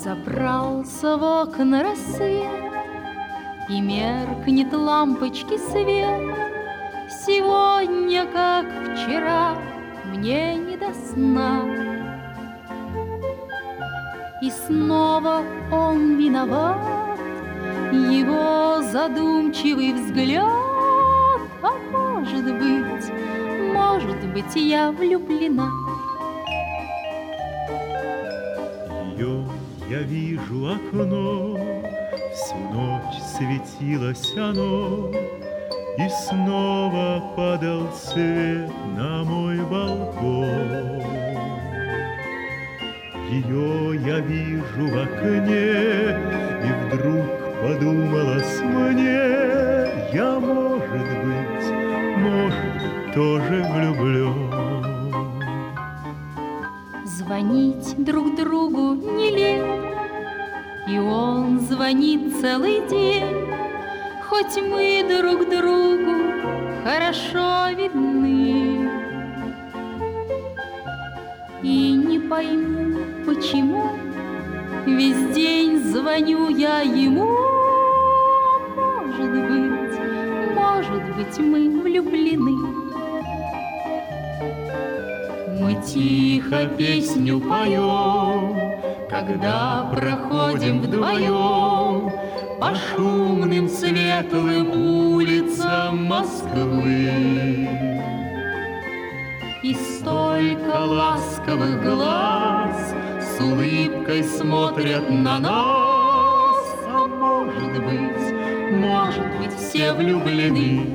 Собрался в окна рассвет, и меркнет лампочки свет. Сегодня, как вчера, мне не до сна. И снова он виноват, его задумчивый взгляд. А может быть, я влюблена. Ее я вижу окно, всю ночь светилось оно, и снова падал свет на мой балкон. Ее я вижу в окне, и вдруг подумалось мне, я, может быть, тоже влюблен. Звонить друг другу не лень, и он звонит целый день. Хоть мы друг другу хорошо видны, и не пойму, почему весь день звоню я ему. Может быть, мы влюблены. Мы тихо песню поем, когда проходим вдвоем по шумным светлым улицам Москвы. И столько ласковых глаз с улыбкой смотрят на нас. А может быть, все влюблены.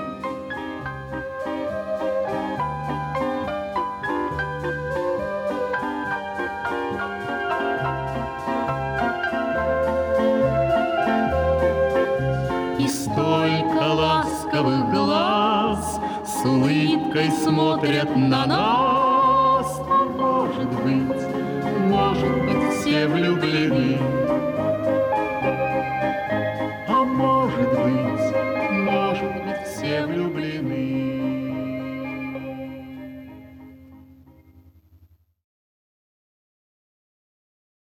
И столько ласковых глаз с улыбкой смотрят на нас. А может быть, все влюблены. А может быть, все влюблены.